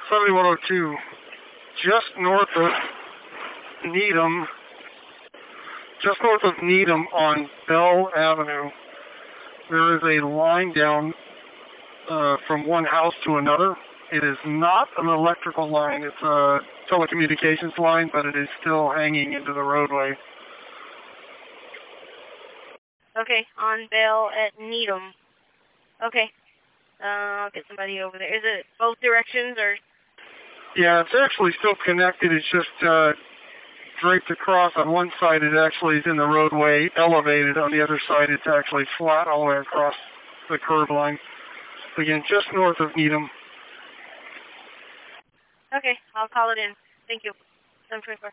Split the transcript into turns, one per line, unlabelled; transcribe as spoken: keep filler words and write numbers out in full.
seventy-one oh two, just north of Needham, just north of Needham on Bell Avenue, there is a line down uh, from one house to another. It is not an electrical line, it's a telecommunications line, but it is still hanging into the roadway.
Okay, on Bell at Needham. Okay, uh, I'll get somebody over there. Is it both directions or?
Yeah, it's actually still connected. It's just uh, draped across. On one side, it actually is in the roadway, elevated. On the other side, it's actually flat all the way across the curb line. Again, just north of Needham.
Okay, I'll call it in. Thank you. seven twenty-four.